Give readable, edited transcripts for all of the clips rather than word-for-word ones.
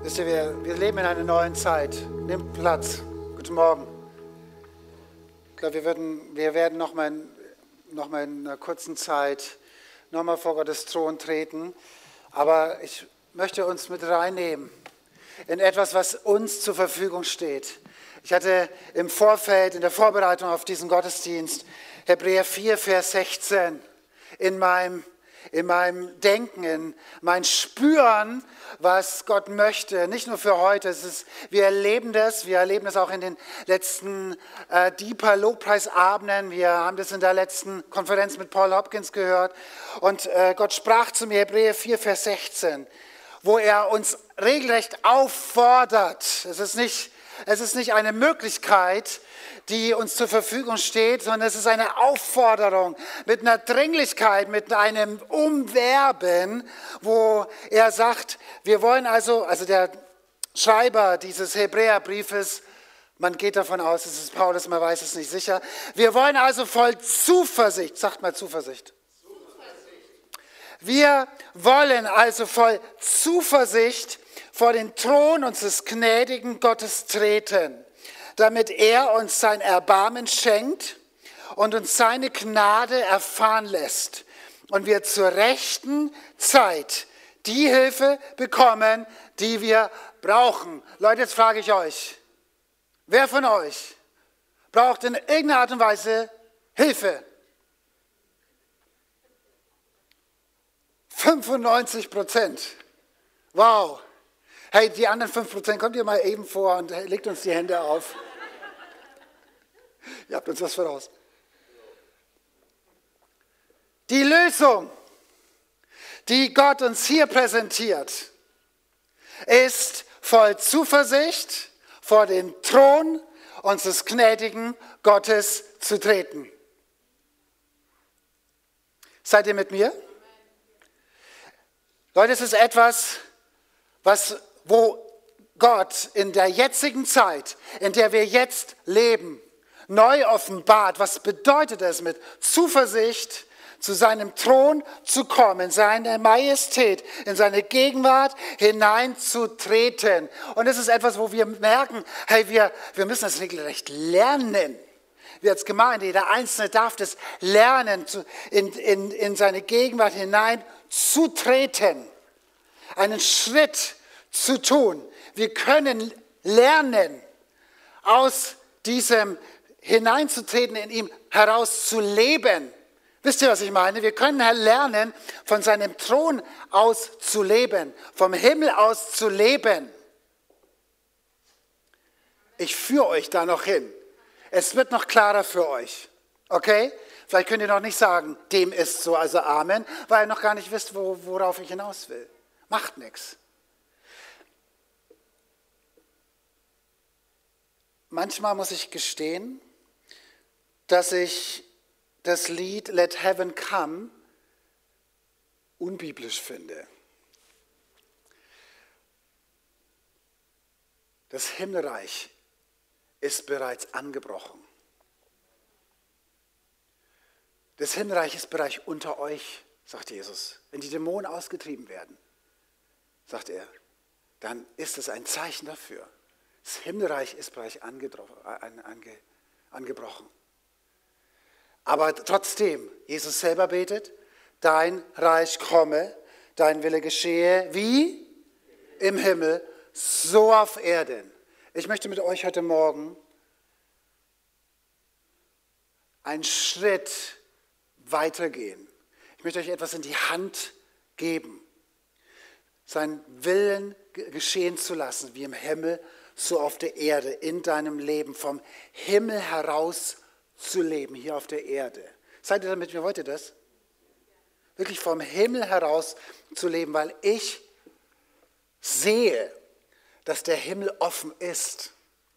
Wisst ihr, wir leben in einer neuen Zeit. Nehmt Platz. Guten Morgen. Ich glaube, wir werden noch mal in einer kurzen Zeit noch mal vor Gottes Thron treten. Aber ich möchte uns mit reinnehmen in etwas, was uns zur Verfügung steht. Ich hatte im Vorfeld, in der Vorbereitung auf diesen Gottesdienst, Hebräer 4, Vers 16 in meinem Denken, in mein Spüren, was Gott möchte. Nicht nur für heute. Wir erleben das auch in den letzten Deeper Lobpreisabenden. Wir haben das in der letzten Konferenz mit Paul Hopkins gehört. Und Gott sprach zu mir, Hebräer 4, Vers 16, wo er uns regelrecht auffordert. Es ist nicht eine Möglichkeit, die uns zur Verfügung steht, sondern es ist eine Aufforderung mit einer Dringlichkeit, mit einem Umwerben, wo er sagt, wir wollen also der Schreiber dieses Hebräerbriefes, man geht davon aus, es ist Paulus, man weiß es nicht sicher, wir wollen also voll Zuversicht, sagt mal Zuversicht. Wir wollen also voll Zuversicht vor den Thron unseres gnädigen Gottes treten, damit er uns sein Erbarmen schenkt und uns seine Gnade erfahren lässt und wir zur rechten Zeit die Hilfe bekommen, die wir brauchen. Leute, jetzt frage ich euch, wer von euch braucht in irgendeiner Art und Weise Hilfe? 95%. Wow. Hey, die anderen 5%, kommt ihr mal eben vor und legt uns die Hände auf. Ihr habt uns was voraus. Die Lösung, die Gott uns hier präsentiert, ist voll Zuversicht vor den Thron unseres gnädigen Gottes zu treten. Seid ihr mit mir? Leute, es ist etwas, wo Gott in der jetzigen Zeit, in der wir jetzt leben, neu offenbart. Was bedeutet es, mit Zuversicht zu seinem Thron zu kommen, in seine Majestät, in seine Gegenwart hineinzutreten? Und es ist etwas, wo wir merken, hey, wir müssen das regelrecht lernen. Wir als Gemeinde, jeder Einzelne darf das lernen, in seine Gegenwart hineinzutreten, einen Schritt zu tun. Wir können lernen, aus diesem hineinzutreten, in ihm heraus zu leben. Wisst ihr, was ich meine? Wir können lernen, von seinem Thron aus zu leben, vom Himmel aus zu leben. Ich führe euch da noch hin. Es wird noch klarer für euch. Okay? Vielleicht könnt ihr noch nicht sagen, dem ist so, also Amen, weil ihr noch gar nicht wisst, worauf ich hinaus will. Macht nichts. Manchmal muss ich gestehen, dass ich das Lied Let Heaven Come unbiblisch finde. Das Himmelreich ist bereits angebrochen. Das Himmelreich ist bereits unter euch, sagt Jesus. Wenn die Dämonen ausgetrieben werden, sagt er, dann ist es ein Zeichen dafür. Das Himmelreich ist bereits angebrochen. Aber trotzdem, Jesus selber betet, dein Reich komme, dein Wille geschehe, wie im Himmel, so auf Erden. Ich möchte mit euch heute Morgen einen Schritt weitergehen. Ich möchte euch etwas in die Hand geben, seinen Willen geschehen zu lassen, wie im Himmel, so auf der Erde, in deinem Leben, vom Himmel heraus zu leben, hier auf der Erde. Seid ihr damit, wie wollt ihr das? Wirklich vom Himmel heraus zu leben, weil ich sehe, dass der Himmel offen ist.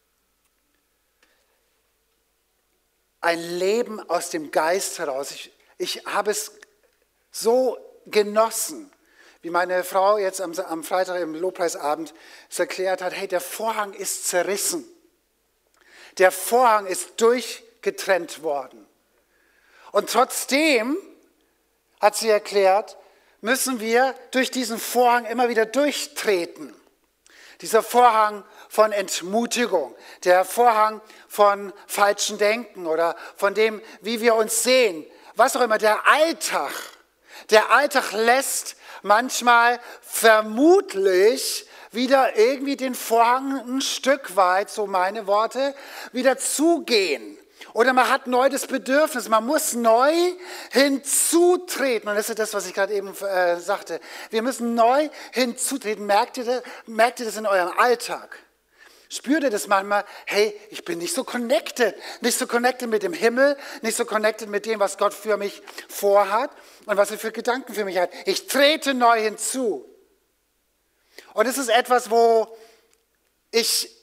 Ein Leben aus dem Geist heraus. Ich habe es so genossen, wie meine Frau jetzt am Freitag im Lobpreisabend es erklärt hat, hey, der Vorhang ist zerrissen. Der Vorhang ist durchgetrennt worden. Und trotzdem, hat sie erklärt, müssen wir durch diesen Vorhang immer wieder durchtreten. Dieser Vorhang von Entmutigung, der Vorhang von falschen Denken oder von dem, wie wir uns sehen, was auch immer, der Alltag. Der Alltag lässt manchmal vermutlich wieder irgendwie den Vorhang ein Stück weit, so meine Worte, wieder zugehen. Oder man hat neu das Bedürfnis, man muss neu hinzutreten. Und das ist das, was ich gerade eben sagte. Wir müssen neu hinzutreten. Merkt ihr das in eurem Alltag? Spürt ihr das manchmal? Hey, ich bin nicht so connected mit dem Himmel, nicht so connected mit dem, was Gott für mich vorhat und was er für Gedanken für mich hat. Ich trete neu hinzu. Und es ist etwas, wo ich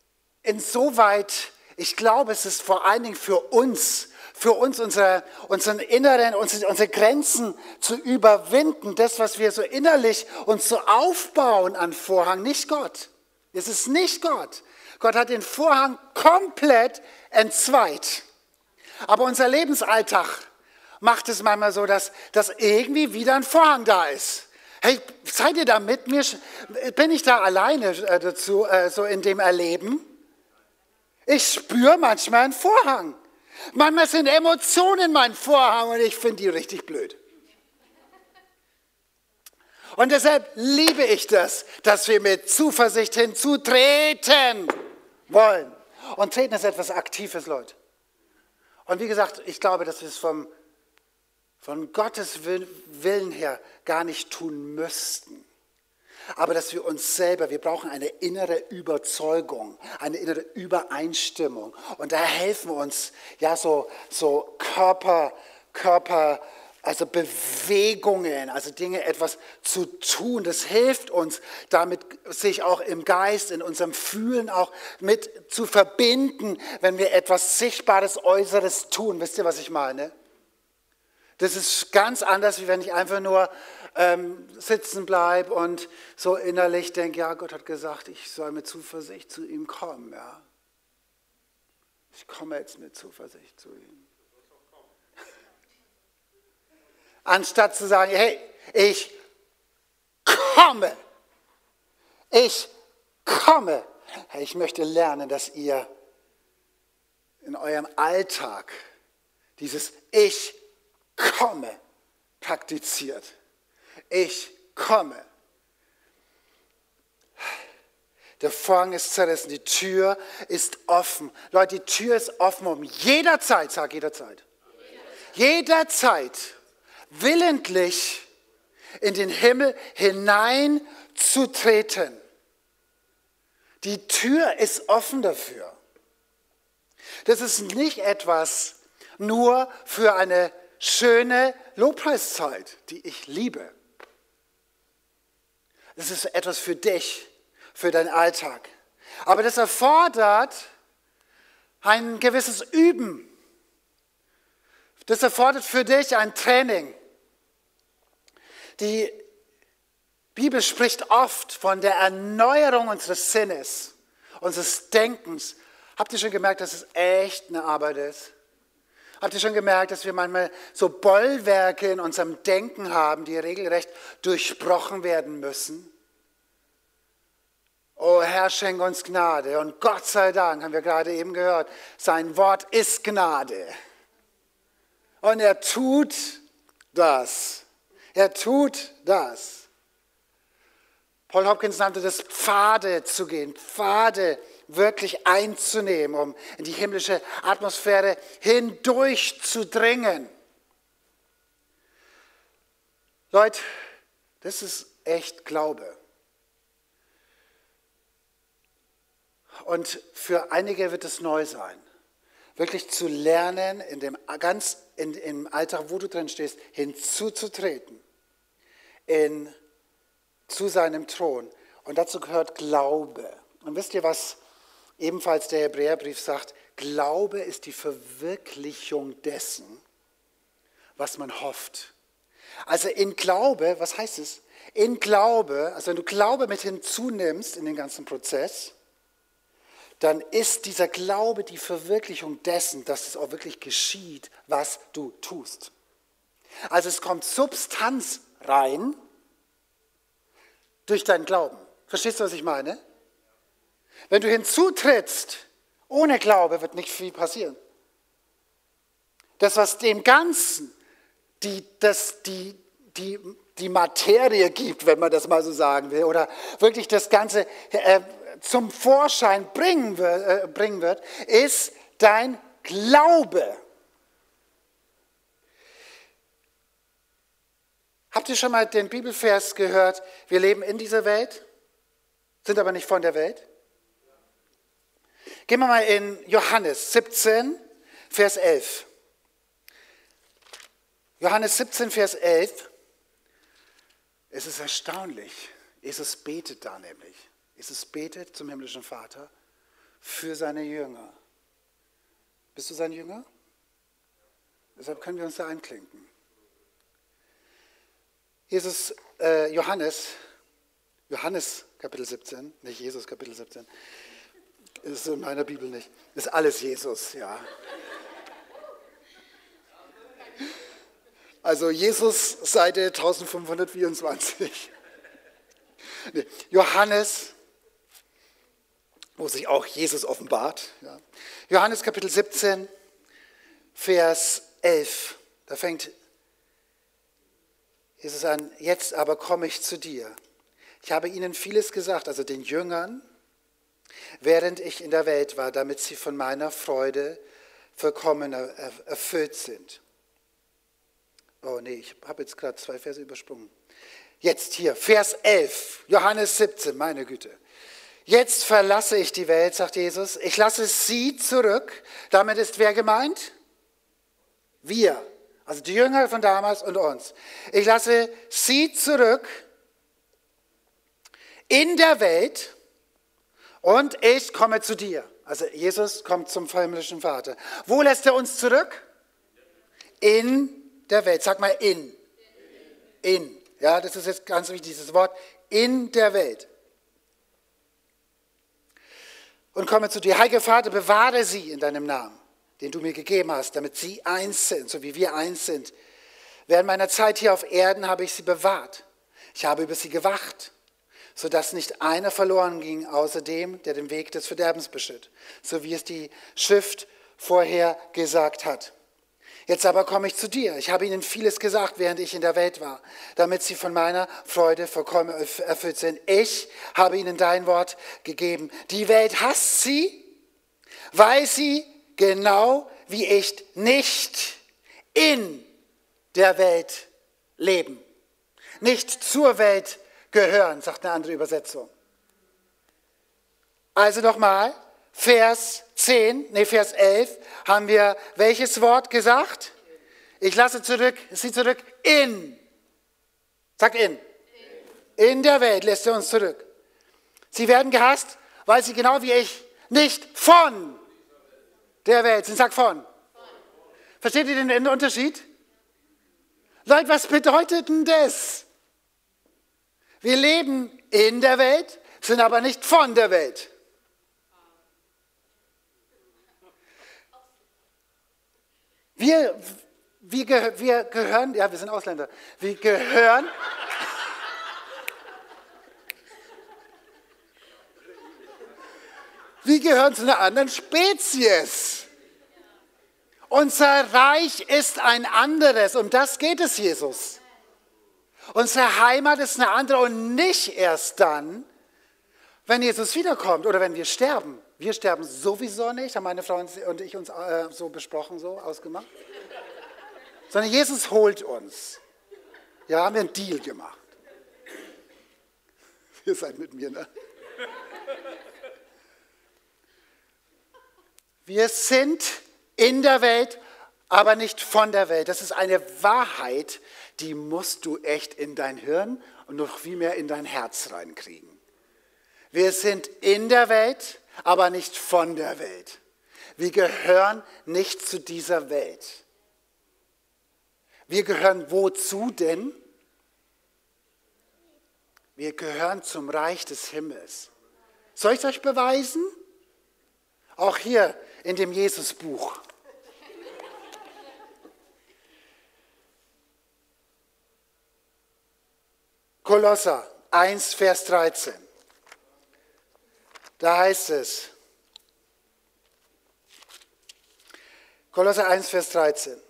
ich glaube, es ist vor allen Dingen für uns unseren inneren, unsere Grenzen zu überwinden, das, was wir so innerlich uns so aufbauen an Vorhang, nicht Gott. Es ist nicht Gott. Gott hat den Vorhang komplett entzweit. Aber unser Lebensalltag macht es manchmal so, dass irgendwie wieder ein Vorhang da ist. Hey, seid ihr da mit mir? Bin ich da alleine dazu, so in dem Erleben? Ich spüre manchmal einen Vorhang. Manchmal sind Emotionen mein Vorhang und ich finde die richtig blöd. Und deshalb liebe ich das, dass wir mit Zuversicht hinzutreten wollen. Und treten ist etwas Aktives, Leute. Und wie gesagt, ich glaube, dass wir es von Gottes Willen her gar nicht tun müssten. Aber dass wir uns selber, wir brauchen eine innere Überzeugung, eine innere Übereinstimmung. Und da helfen uns ja so Körper, also Bewegungen, also Dinge, etwas zu tun. Das hilft uns, damit sich auch im Geist, in unserem Fühlen auch mit zu verbinden, wenn wir etwas Sichtbares, Äußeres tun. Wisst ihr, was ich meine? Das ist ganz anders, wie wenn ich einfach nur sitzen bleibe und so innerlich denke, ja, Gott hat gesagt, ich soll mit Zuversicht zu ihm kommen. Ja. Ich komme jetzt mit Zuversicht zu ihm. Anstatt zu sagen, hey, ich komme. Ich komme. Hey, ich möchte lernen, dass ihr in eurem Alltag dieses Ich komme praktiziert. Ich komme. Der Vorhang ist zerrissen, die Tür ist offen. Leute, die Tür ist offen, um jederzeit, sag jederzeit, jederzeit willentlich in den Himmel hineinzutreten. Die Tür ist offen dafür. Das ist nicht etwas nur für eine schöne Lobpreiszeit, die ich liebe. Das ist etwas für dich, für deinen Alltag. Aber das erfordert ein gewisses Üben. Das erfordert für dich ein Training. Die Bibel spricht oft von der Erneuerung unseres Sinnes, unseres Denkens. Habt ihr schon gemerkt, dass es echt eine Arbeit ist? Habt ihr schon gemerkt, dass wir manchmal so Bollwerke in unserem Denken haben, die regelrecht durchbrochen werden müssen? Oh Herr, schenk uns Gnade. Und Gott sei Dank, haben wir gerade eben gehört, sein Wort ist Gnade. Und er tut das. Er tut das. Paul Hopkins nannte das Pfade zu gehen, Pfade wirklich einzunehmen, um in die himmlische Atmosphäre hindurchzudringen. Leute, das ist echt Glaube. Und für einige wird es neu sein, wirklich zu lernen, im Alltag, wo du drin stehst, hinzuzutreten zu seinem Thron. Und dazu gehört Glaube. Und wisst ihr, was ebenfalls der Hebräerbrief sagt? Glaube ist die Verwirklichung dessen, was man hofft. Also in Glaube, was heißt es? In Glaube, also wenn du Glaube mit hinzunimmst in den ganzen Prozess, dann ist dieser Glaube die Verwirklichung dessen, dass es auch wirklich geschieht, was du tust. Also es kommt Substanz rein durch deinen Glauben. Verstehst du, was ich meine? Wenn du hinzutrittst, ohne Glaube wird nicht viel passieren. Das, was dem Ganzen die Materie gibt, wenn man das mal so sagen will, oder wirklich das Ganze zum Vorschein bringen wird, ist dein Glaube. Habt ihr schon mal den Bibelvers gehört? Wir leben in dieser Welt, sind aber nicht von der Welt. Gehen wir mal in Johannes 17, Vers 11. Johannes 17, Vers 11. Es ist erstaunlich. Jesus betet da nämlich. Jesus betet zum himmlischen Vater für seine Jünger. Bist du sein Jünger? Deshalb können wir uns da einklinken. Johannes Kapitel 17, nicht Jesus Kapitel 17, ist in meiner Bibel nicht, ist alles Jesus, ja. Also Jesus, Seite 1524. Nee, Johannes, wo sich auch Jesus offenbart. Ja. Johannes Kapitel 17, Vers 11, da fängt Jesus an, jetzt aber komme ich zu dir. Ich habe ihnen vieles gesagt, also den Jüngern, während ich in der Welt war, damit sie von meiner Freude vollkommen erfüllt sind. Oh nee, ich habe jetzt gerade 2 Verse übersprungen. Jetzt hier, Vers 11, Johannes 17, meine Güte. Jetzt verlasse ich die Welt, sagt Jesus. Ich lasse sie zurück. Damit ist wer gemeint? Wir. Also die Jünger von damals und uns. Ich lasse sie zurück in der Welt und ich komme zu dir. Also Jesus kommt zum himmlischen Vater. Wo lässt er uns zurück? In der Welt. Sag mal in. In. Ja, das ist jetzt ganz wichtig, dieses Wort. In der Welt. Und komme zu dir. Heiliger Vater, bewahre sie in deinem Namen, den du mir gegeben hast, damit sie eins sind, so wie wir eins sind. Während meiner Zeit hier auf Erden habe ich sie bewahrt. Ich habe über sie gewacht, sodass nicht einer verloren ging, außer dem, der den Weg des Verderbens beschritt, so wie es die Schrift vorher gesagt hat. Jetzt aber komme ich zu dir. Ich habe ihnen vieles gesagt, während ich in der Welt war, damit sie von meiner Freude vollkommen erfüllt sind. Ich habe ihnen dein Wort gegeben. Die Welt hasst sie, weil sie genau wie ich nicht in der Welt leben. Nicht zur Welt gehören, sagt eine andere Übersetzung. Also nochmal, Vers 11 haben wir welches Wort gesagt? Ich lasse sie zurück in. Sag in. In der Welt lässt er uns zurück. Sie werden gehasst, weil sie genau wie ich nicht von der Welt sind. Sag von. Versteht ihr den Unterschied? Leute, was bedeutet denn das? Wir leben in der Welt, sind aber nicht von der Welt. Wir gehören, ja, wir sind Ausländer, wir gehören zu einer anderen Spezies. Unser Reich ist ein anderes, um das geht es Jesus. Unsere Heimat ist eine andere und nicht erst dann, wenn Jesus wiederkommt oder wenn wir sterben. Wir sterben sowieso nicht, haben meine Frau und ich uns so besprochen, so ausgemacht. Sondern Jesus holt uns. Ja, haben wir einen Deal gemacht. Ihr seid mit mir, ne? Wir sind in der Welt, aber nicht von der Welt. Das ist eine Wahrheit, die musst du echt in dein Hirn und noch viel mehr in dein Herz reinkriegen. Wir sind in der Welt, aber nicht von der Welt. Wir gehören nicht zu dieser Welt. Wir gehören wozu denn? Wir gehören zum Reich des Himmels. Soll ich es euch beweisen? Auch hier in dem Jesusbuch. Kolosser 1, Vers 13. Da heißt es, Kolosser 1, Vers 13.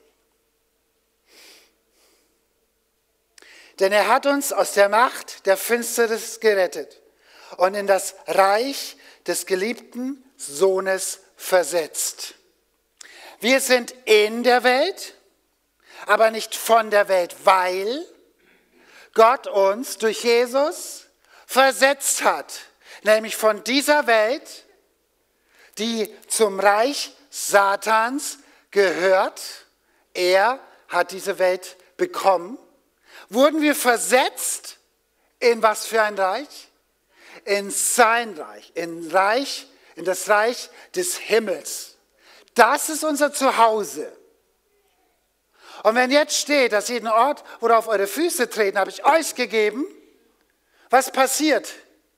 Denn er hat uns aus der Macht der Finsternis gerettet und in das Reich des geliebten Sohnes versetzt. Wir sind in der Welt, aber nicht von der Welt, weil Gott uns durch Jesus versetzt hat, nämlich von dieser Welt, die zum Reich Satans gehört. Er hat diese Welt bekommen. Wurden wir versetzt in was für ein Reich? In sein Reich, in das Reich des Himmels. Das ist unser Zuhause. Und wenn jetzt steht, dass jeden Ort, worauf eure Füße treten, habe ich euch gegeben, was passiert?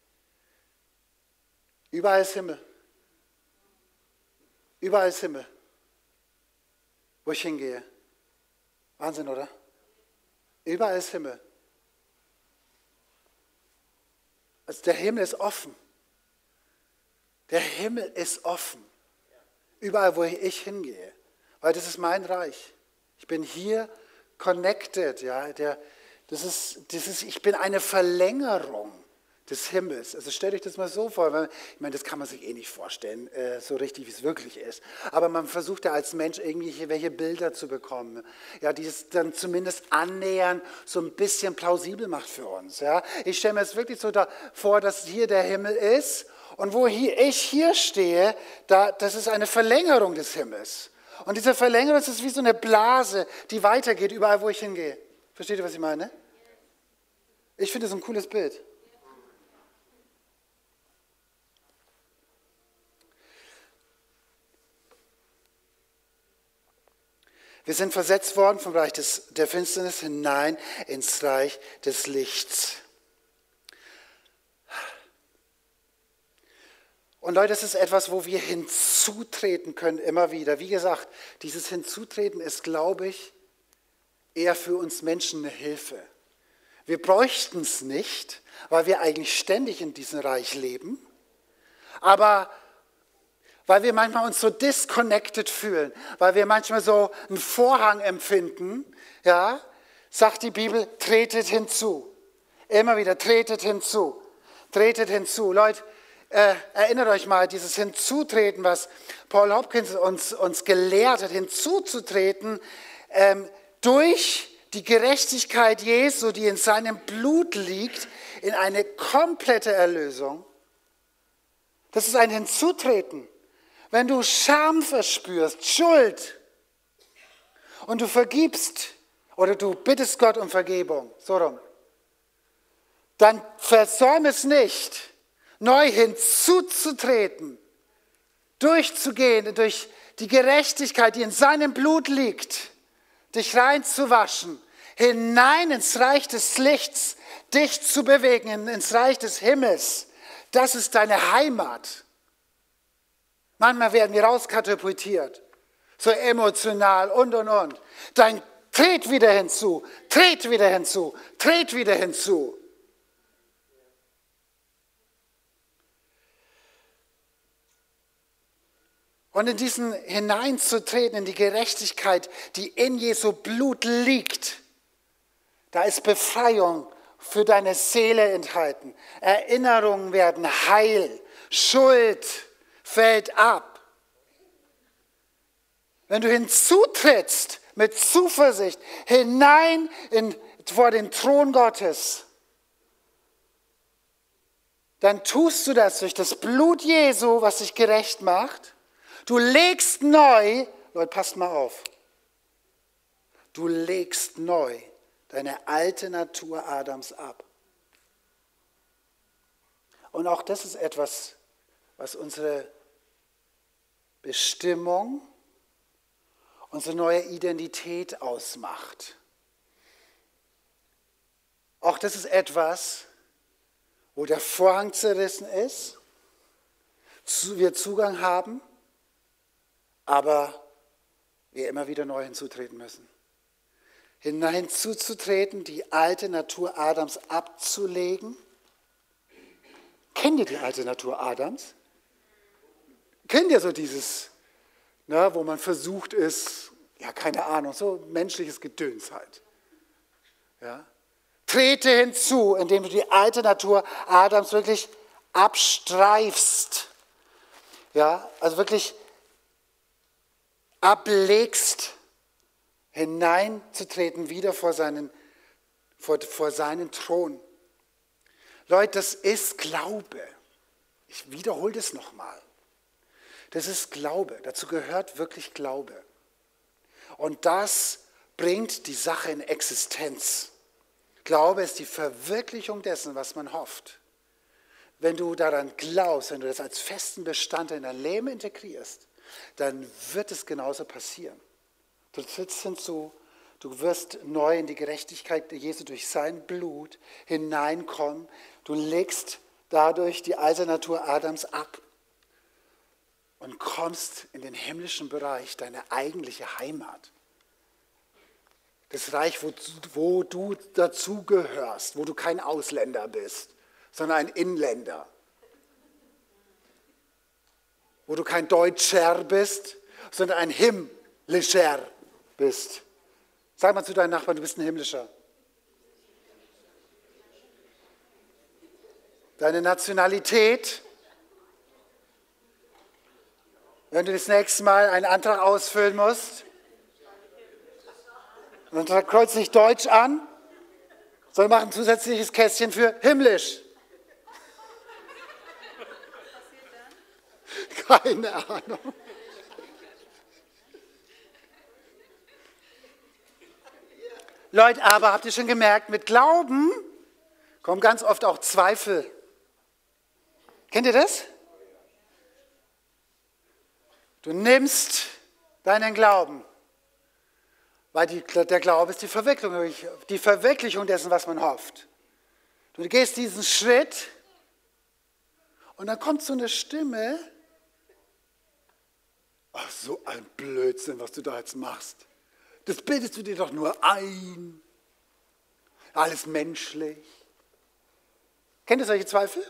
Überall ist Himmel. Überall ist Himmel. Wo ich hingehe. Wahnsinn, oder? Überall ist Himmel. Also der Himmel ist offen. Der Himmel ist offen. Überall, wo ich hingehe. Weil das ist mein Reich. Ich bin hier connected. Ja, ich bin eine Verlängerung des Himmels. Also stellt euch das mal so vor. Ich meine, das kann man sich eh nicht vorstellen, so richtig, wie es wirklich ist. Aber man versucht ja als Mensch irgendwie welche Bilder zu bekommen, ja, die es dann zumindest annähernd so ein bisschen plausibel macht für uns. Ja. Ich stelle mir jetzt wirklich so vor, dass hier der Himmel ist und wo ich hier stehe, das ist eine Verlängerung des Himmels. Und diese Verlängerung ist wie so eine Blase, die weitergeht, überall, wo ich hingehe. Versteht ihr, was ich meine? Ich finde das ein cooles Bild. Wir sind versetzt worden vom Reich der Finsternis hinein ins Reich des Lichts. Und Leute, das ist etwas, wo wir hinzutreten können immer wieder. Wie gesagt, dieses Hinzutreten ist, glaube ich, eher für uns Menschen eine Hilfe. Wir bräuchten es nicht, weil wir eigentlich ständig in diesem Reich leben. Aber weil wir manchmal uns so disconnected fühlen, weil wir manchmal so einen Vorhang empfinden, ja, sagt die Bibel, tretet hinzu. Immer wieder, tretet hinzu. Tretet hinzu. Leute, erinnert euch mal, dieses Hinzutreten, was Paul Hopkins uns gelehrt hat, hinzuzutreten, durch die Gerechtigkeit Jesu, die in seinem Blut liegt, in eine komplette Erlösung. Das ist ein Hinzutreten. Wenn du Scham verspürst, Schuld, und du vergibst oder du bittest Gott um Vergebung, so rum, dann versäum es nicht, neu hinzuzutreten, durchzugehen durch die Gerechtigkeit, die in seinem Blut liegt, dich reinzuwaschen, hinein ins Reich des Lichts, dich zu bewegen, ins Reich des Himmels. Das ist deine Heimat. Manchmal werden wir rauskatapultiert, so emotional und. Dann tret wieder hinzu, tret wieder hinzu, tret wieder hinzu. Und in diesen hineinzutreten, in die Gerechtigkeit, die in Jesu Blut liegt, da ist Befreiung für deine Seele enthalten. Erinnerungen werden heil, Schuld fällt ab. Wenn du hinzutrittst mit Zuversicht hinein vor den Thron Gottes, dann tust du das durch das Blut Jesu, was dich gerecht macht. Du legst neu, Leute, passt mal auf, du legst neu deine alte Natur Adams ab. Und auch das ist etwas, was unsere Bestimmung, unsere neue Identität ausmacht. Auch das ist etwas, wo der Vorhang zerrissen ist, wir Zugang haben, aber wir immer wieder neu hinzutreten müssen. Hinzuzutreten, die alte Natur Adams abzulegen Kennt ihr die alte Natur Adams? Kennt ihr so dieses, ne, wo man versucht ist, ja, keine Ahnung, so menschliches Gedöns halt. Ja? Trete hinzu, indem du die alte Natur Adams wirklich abstreifst. Ja, also wirklich ablegst, hineinzutreten wieder vor seinen Thron. Leute, das ist Glaube. Ich wiederhole das nochmal. Das ist Glaube. Dazu gehört wirklich Glaube. Und das bringt die Sache in Existenz. Glaube ist die Verwirklichung dessen, was man hofft. Wenn du daran glaubst, wenn du das als festen Bestandteil in dein Leben integrierst, dann wird es genauso passieren. Du trittst hinzu, du wirst neu in die Gerechtigkeit Jesu durch sein Blut hineinkommen. Du legst dadurch die alte Natur Adams ab und kommst in den himmlischen Bereich, deine eigentliche Heimat. Das Reich, wo du dazugehörst, wo du kein Ausländer bist, sondern ein Inländer. Wo du kein Deutscher bist, sondern ein Himmlischer bist. Sag mal zu deinen Nachbarn, du bist ein Himmlischer. Deine Nationalität, wenn du das nächste Mal einen Antrag ausfüllen musst, und dann kreuzt dich Deutsch an, soll machen ein zusätzliches Kästchen für himmlisch. Keine Ahnung. Leute, aber habt ihr schon gemerkt, mit Glauben kommen ganz oft auch Zweifel. Kennt ihr das? Du nimmst deinen Glauben, weil der Glaube ist die Verwirklichung dessen, was man hofft. Du gehst diesen Schritt und dann kommt so eine Stimme. Ach, so ein Blödsinn, was du da jetzt machst. Das bildest du dir doch nur ein. Alles menschlich. Kennt ihr solche Zweifel?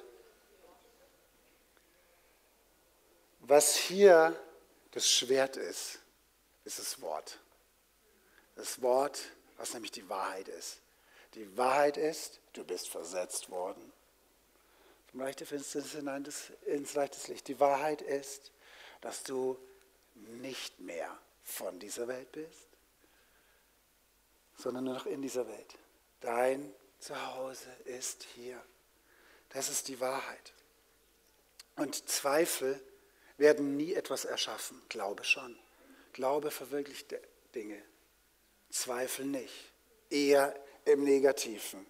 Was hier das Schwert ist, ist das Wort. Das Wort, was nämlich die Wahrheit ist. Die Wahrheit ist, du bist versetzt worden. Vom Reich der Finsternis hinein ins Reich des Lichts. Die Wahrheit ist, dass du nicht mehr von dieser Welt bist, sondern nur noch in dieser Welt. Dein Zuhause ist hier. Das ist die Wahrheit. Und Zweifel werden nie etwas erschaffen. Glaube schon. Glaube verwirklicht Dinge. Zweifel nicht. Eher im Negativen.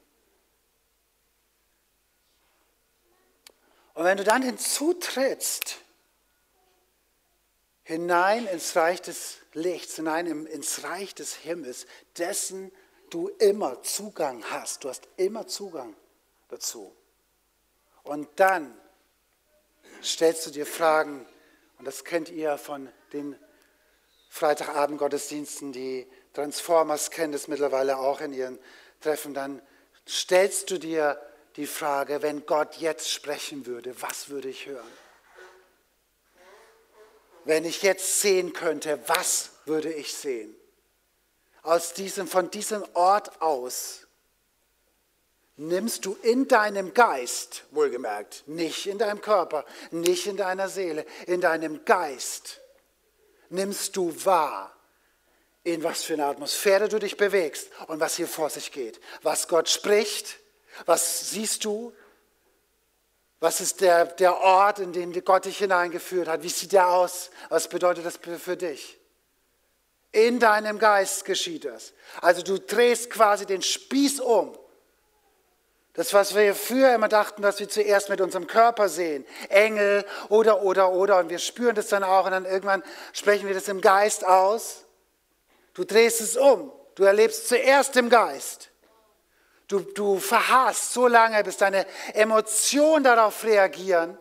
Und wenn du dann hinzutrittst, hinein ins Reich des Lichts, hinein ins Reich des Himmels, dessen du immer Zugang hast. Du hast immer Zugang dazu. Und dann stellst du dir Fragen, und das kennt ihr von den Freitagabend-Gottesdiensten, die Transformers kennen das mittlerweile auch in ihren Treffen, dann stellst du dir die Frage, wenn Gott jetzt sprechen würde, was würde ich hören? Wenn ich jetzt sehen könnte, was würde ich sehen? Von diesem Ort aus nimmst du in deinem Geist, wohlgemerkt, nicht in deinem Körper, nicht in deiner Seele, in deinem Geist, nimmst du wahr, in was für eine Atmosphäre du dich bewegst und was hier vor sich geht. Was Gott spricht, was siehst du? Was ist der Ort, in den Gott dich hineingeführt hat? Wie sieht der aus? Was bedeutet das für dich? In deinem Geist geschieht das. Also du drehst quasi den Spieß um. Das, was wir früher immer dachten, was wir zuerst mit unserem Körper sehen. Engel oder. Und wir spüren das dann auch und dann irgendwann sprechen wir das im Geist aus. Du drehst es um. Du erlebst zuerst im Geist. Du verharrst so lange, bis deine Emotionen darauf reagieren.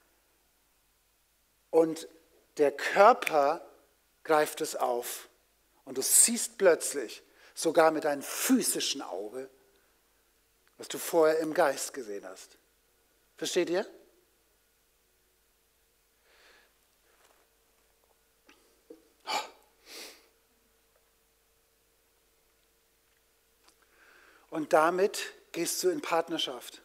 Und der Körper greift es auf. Und du siehst plötzlich, sogar mit deinem physischen Auge, was du vorher im Geist gesehen hast. Versteht ihr? Und damit gehst du in Partnerschaft.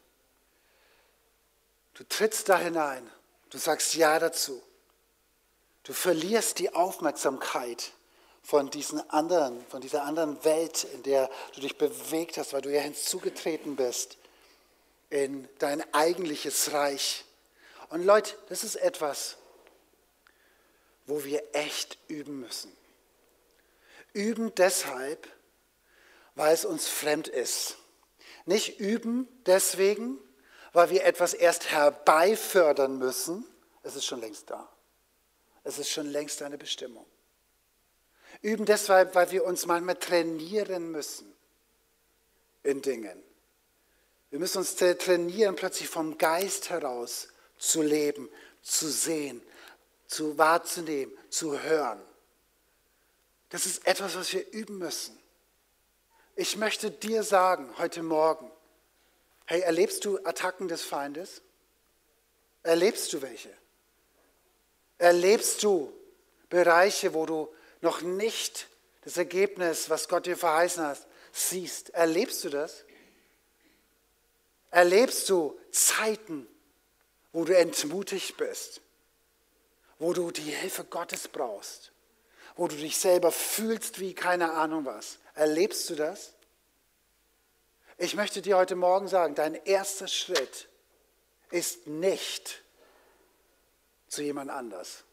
Du trittst da hinein, du sagst Ja dazu. Du verlierst die Aufmerksamkeit von dieser anderen Welt, in der du dich bewegt hast, weil du ja hinzugetreten bist in dein eigentliches Reich. Und Leute, das ist etwas, wo wir echt üben müssen. Üben deshalb, weil es uns fremd ist. Nicht üben deswegen, weil wir etwas erst herbeifördern müssen. Es ist schon längst da. Es ist schon längst eine Bestimmung. Üben deshalb, weil wir uns manchmal trainieren müssen in Dingen. Wir müssen uns trainieren, plötzlich vom Geist heraus zu leben, zu sehen, zu wahrzunehmen, zu hören. Das ist etwas, was wir üben müssen. Ich möchte dir sagen, heute Morgen, hey, erlebst du Attacken des Feindes? Erlebst du welche? Erlebst du Bereiche, wo du noch nicht das Ergebnis, was Gott dir verheißen hat, siehst? Erlebst du das? Erlebst du Zeiten, wo du entmutigt bist, wo du die Hilfe Gottes brauchst, wo du dich selber fühlst wie keine Ahnung was? Erlebst du das? Ich möchte dir heute Morgen sagen, dein erster Schritt ist nicht zu jemand anders.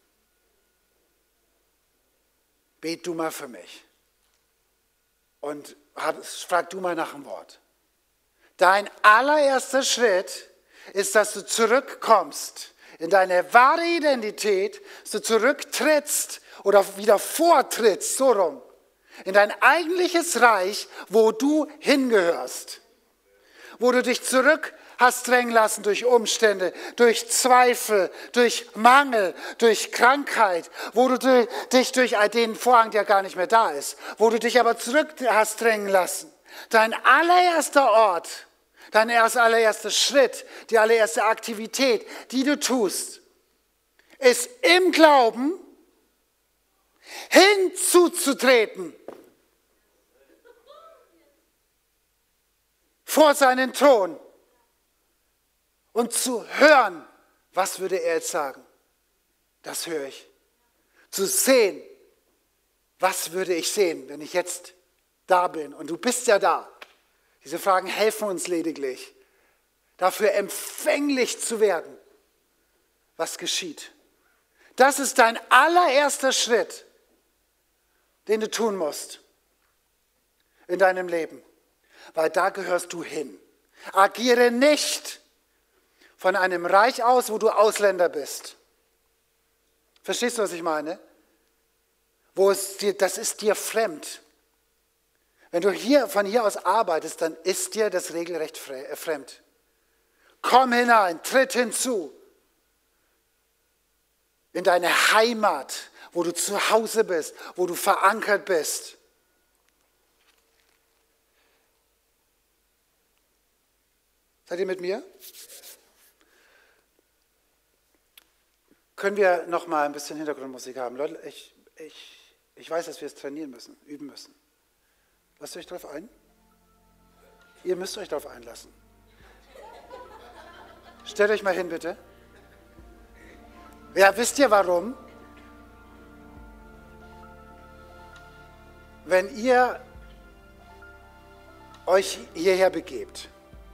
Bet du mal für mich und frag du mal nach dem Wort. Dein allererster Schritt ist, dass du zurückkommst in deine wahre Identität, dass du zurücktrittst oder wieder vortrittst, so rum, in dein eigentliches Reich, wo du hingehörst, wo du dich zurück hast drängen lassen durch Umstände, durch Zweifel, durch Mangel, durch Krankheit, wo du dich durch den Vorhang, der gar nicht mehr da ist, wo du dich aber zurück hast drängen lassen. Dein allererster Ort, dein allererster Schritt, die allererste Aktivität, die du tust, ist im Glauben hinzuzutreten vor seinen Thron und zu hören, was würde er jetzt sagen? Das höre ich. Zu sehen, was würde ich sehen, wenn ich jetzt da bin? Und du bist ja da. Diese Fragen helfen uns lediglich, dafür empfänglich zu werden, was geschieht. Das ist dein allererster Schritt, den du tun musst in deinem Leben, weil da gehörst du hin. Agiere nicht von einem Reich aus, wo du Ausländer bist. Verstehst du, was ich meine? Das ist dir fremd. Wenn du von hier aus arbeitest, dann ist dir das regelrecht fremd. Komm hinein, tritt hinzu in deine Heimat, wo du zu Hause bist, wo du verankert bist. Seid ihr mit mir? Können wir noch mal ein bisschen Hintergrundmusik haben? Leute, ich weiß, dass wir es trainieren müssen, üben müssen. Lasst euch darauf ein? Ihr müsst euch darauf einlassen. Stellt euch mal hin, bitte. Ja, wisst ihr warum? Wenn ihr euch hierher begebt,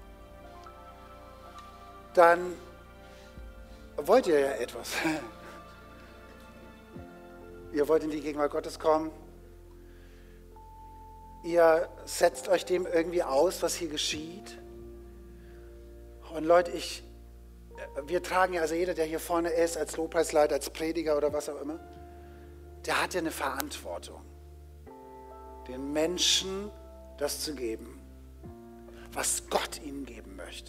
dann wollt ihr ja etwas. Ihr wollt in die Gegenwart Gottes kommen. Ihr setzt euch dem irgendwie aus, was hier geschieht. Und Leute, wir tragen ja, also jeder, der hier vorne ist, als Lobpreisleiter, als Prediger oder was auch immer, der hat ja eine Verantwortung, den Menschen das zu geben, was Gott ihnen geben möchte.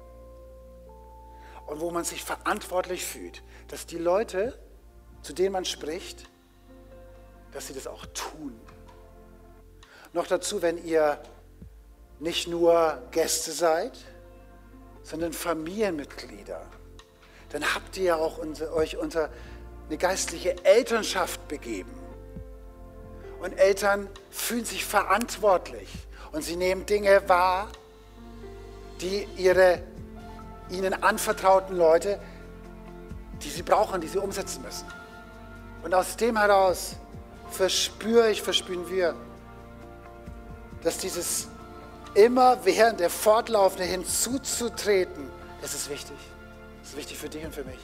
Und wo man sich verantwortlich fühlt, dass die Leute, zu denen man spricht, dass sie das auch tun. Noch dazu, wenn ihr nicht nur Gäste seid, sondern Familienmitglieder, dann habt ihr ja auch euch unter eine geistliche Elternschaft begeben. Und Eltern fühlen sich verantwortlich Und sie nehmen Dinge wahr, die ihnen anvertrauten Leute, die sie brauchen, die sie umsetzen müssen. Und aus dem heraus verspüren wir, dass dieses immerwährende, fortlaufende hinzuzutreten, das ist wichtig. Das ist wichtig für dich und für mich.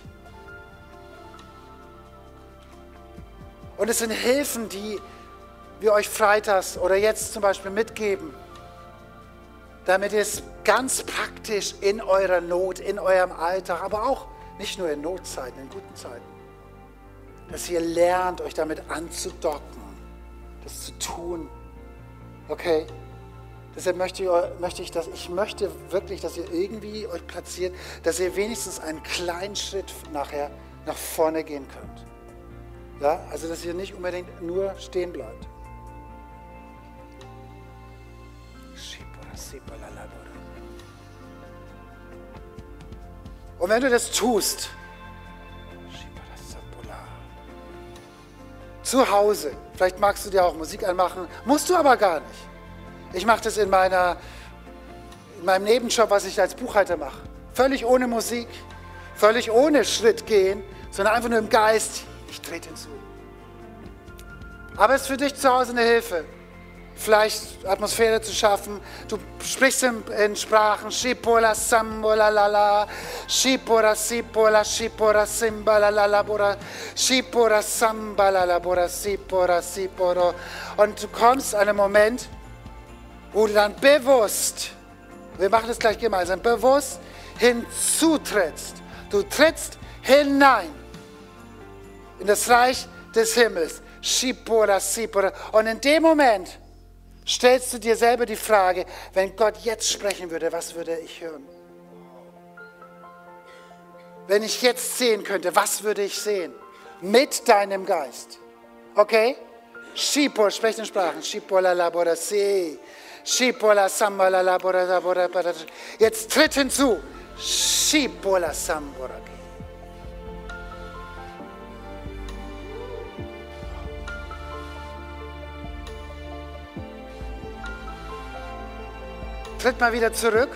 Und es sind Hilfen, die wir euch freitags oder jetzt zum Beispiel mitgeben, damit ihr es ganz praktisch in eurer Not, in eurem Alltag, aber auch nicht nur in Notzeiten, in guten Zeiten, dass ihr lernt, euch damit anzudocken, das zu tun. Okay? Deshalb möchte ich wirklich, dass ihr irgendwie euch platziert, dass ihr wenigstens einen kleinen Schritt nachher nach vorne gehen könnt. Ja? Also, dass ihr nicht unbedingt nur stehen bleibt. Und wenn du das tust, zu Hause, vielleicht magst du dir auch Musik anmachen, musst du aber gar nicht. Ich mache das in meinem Nebenjob, was ich als Buchhalter mache. Völlig ohne Musik, völlig ohne Schritt gehen, sondern einfach nur im Geist, ich trete hinzu. Aber es ist für dich zu Hause eine Hilfe, vielleicht Atmosphäre zu schaffen. Du sprichst in Sprachen, Shipola Sambola Lala, Shipora Sipola, Shipora Simbala Lala, Shipora Sambala Labora, Sipora Siporo. Und du kommst an einen Moment, wo du dann bewusst, wir machen das gleich gemeinsam, bewusst hinzutrittst. Du trittst hinein in das Reich des Himmels. Shipora, Sipora. Und in dem Moment stellst du dir selber die Frage, wenn Gott jetzt sprechen würde, was würde ich hören? Wenn ich jetzt sehen könnte, was würde ich sehen? Mit deinem Geist. Okay? Shipor, sprecht in Sprachen. Shipola labora se. Shipola sambala labora labora. Jetzt tritt hinzu. Shipola sambora. Tritt mal wieder zurück.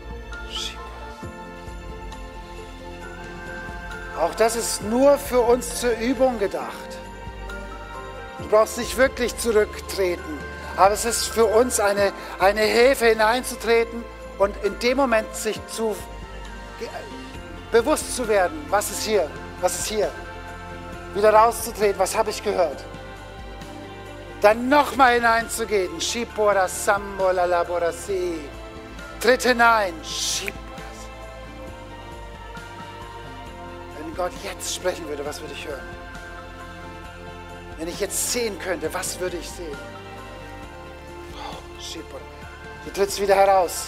Auch das ist nur für uns zur Übung gedacht. Du brauchst nicht wirklich zurücktreten, aber es ist für uns eine Hilfe hineinzutreten und in dem Moment sich bewusst zu werden, was ist hier, wieder rauszutreten, was habe ich gehört. Dann nochmal hineinzugehen. Shipora Sambola Labora Se. Tritt hinein. Wenn Gott jetzt sprechen würde, was würde ich hören? Wenn ich jetzt sehen könnte, was würde ich sehen? Du trittst wieder heraus.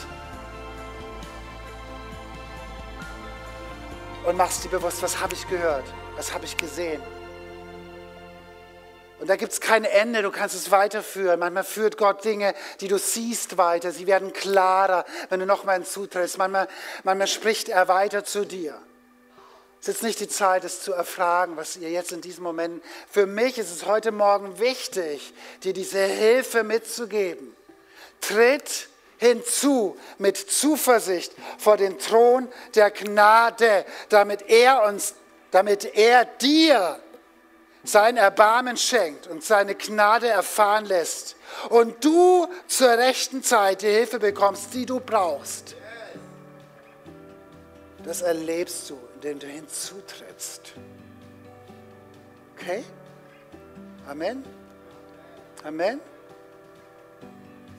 Und machst dir bewusst, was habe ich gehört? Was habe ich gesehen? Und da gibt es kein Ende, du kannst es weiterführen. Manchmal führt Gott Dinge, die du siehst, weiter. Sie werden klarer, wenn du nochmal hinzutrittst. Manchmal spricht er weiter zu dir. Es ist jetzt nicht die Zeit, es zu erfragen, was ihr jetzt in diesem Moment... Für mich ist es heute Morgen wichtig, dir diese Hilfe mitzugeben. Tritt hinzu mit Zuversicht vor den Thron der Gnade, damit er dir sein Erbarmen schenkt und seine Gnade erfahren lässt und du zur rechten Zeit die Hilfe bekommst, die du brauchst. Das erlebst du, indem du hinzutrittst. Okay? Amen? Amen?